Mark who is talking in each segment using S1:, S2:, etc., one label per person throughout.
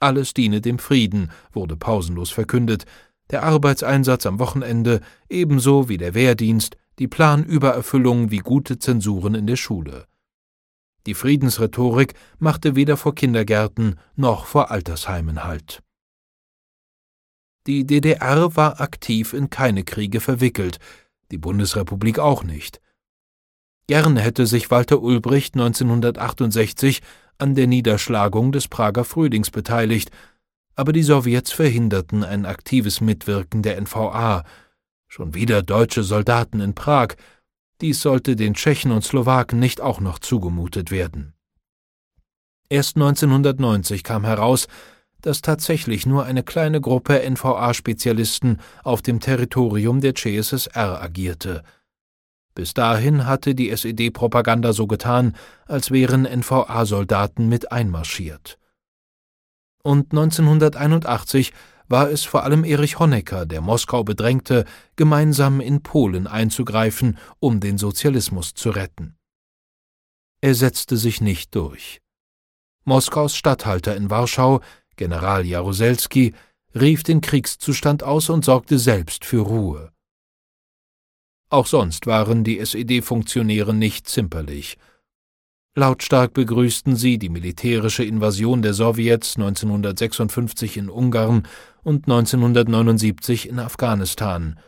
S1: Alles diene dem Frieden, wurde pausenlos verkündet, der Arbeitseinsatz am Wochenende ebenso wie der Wehrdienst, die Planübererfüllung wie gute Zensuren in der Schule. Die Friedensrhetorik machte weder vor Kindergärten noch vor Altersheimen Halt. Die DDR war aktiv in keine Kriege verwickelt, die Bundesrepublik auch nicht. Gern hätte sich Walter Ulbricht 1968 an der Niederschlagung des Prager Frühlings beteiligt, aber die Sowjets verhinderten ein aktives Mitwirken der NVA. Schon wieder deutsche Soldaten in Prag. Dies sollte den Tschechen und Slowaken nicht auch noch zugemutet werden. Erst 1990 kam heraus, dass tatsächlich nur eine kleine Gruppe NVA-Spezialisten auf dem Territorium der CSSR agierte. Bis dahin hatte die SED-Propaganda so getan, als wären NVA-Soldaten mit einmarschiert. Und 1981 war es vor allem Erich Honecker, der Moskau bedrängte, gemeinsam in Polen einzugreifen, um den Sozialismus zu retten. Er setzte sich nicht durch. Moskaus Statthalter in Warschau, General Jaruzelski, rief den Kriegszustand aus und sorgte selbst für Ruhe. Auch sonst waren die SED-Funktionäre nicht zimperlich. Lautstark begrüßten sie die militärische Invasion der Sowjets 1956 in Ungarn und 1979 in Afghanistan.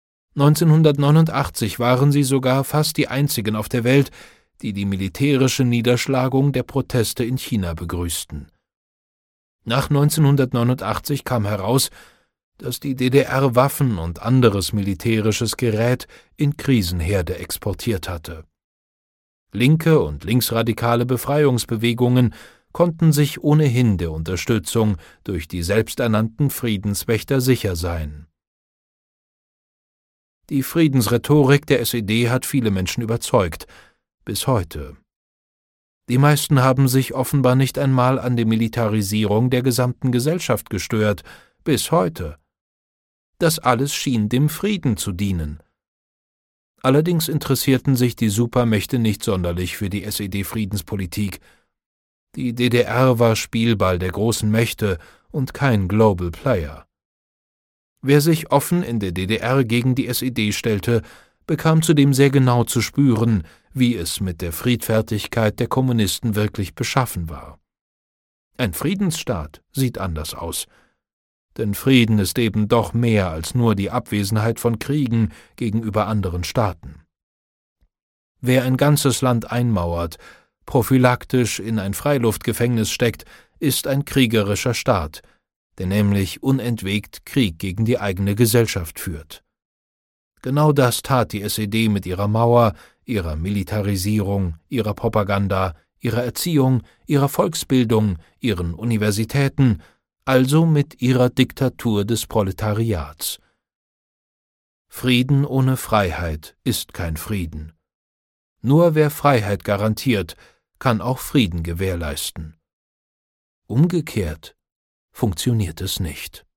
S1: 1989 waren sie sogar fast die einzigen auf der Welt, die die militärische Niederschlagung der Proteste in China begrüßten. Nach 1989 kam heraus, dass die DDR Waffen und anderes militärisches Gerät in Krisenherde exportiert hatte. Linke und linksradikale Befreiungsbewegungen konnten sich ohnehin der Unterstützung durch die selbsternannten Friedenswächter sicher sein. Die Friedensrhetorik der SED hat viele Menschen überzeugt, bis heute. Die meisten haben sich offenbar nicht einmal an der Militarisierung der gesamten Gesellschaft gestört, bis heute. Das alles schien dem Frieden zu dienen. Allerdings interessierten sich die Supermächte nicht sonderlich für die SED-Friedenspolitik. Die DDR war Spielball der großen Mächte und kein Global Player. Wer sich offen in der DDR gegen die SED stellte, bekam zudem sehr genau zu spüren, wie es mit der Friedfertigkeit der Kommunisten wirklich beschaffen war. Ein Friedensstaat sieht anders aus. Denn Frieden ist eben doch mehr als nur die Abwesenheit von Kriegen gegenüber anderen Staaten. Wer ein ganzes Land einmauert, prophylaktisch in ein Freiluftgefängnis steckt, ist ein kriegerischer Staat, der nämlich unentwegt Krieg gegen die eigene Gesellschaft führt. Genau das tat die SED mit ihrer Mauer, ihrer Militarisierung, ihrer Propaganda, ihrer Erziehung, ihrer Volksbildung, ihren Universitäten, also mit ihrer Diktatur des Proletariats. Frieden ohne Freiheit ist kein Frieden. Nur wer Freiheit garantiert, kann auch Frieden gewährleisten. Umgekehrt funktioniert es nicht.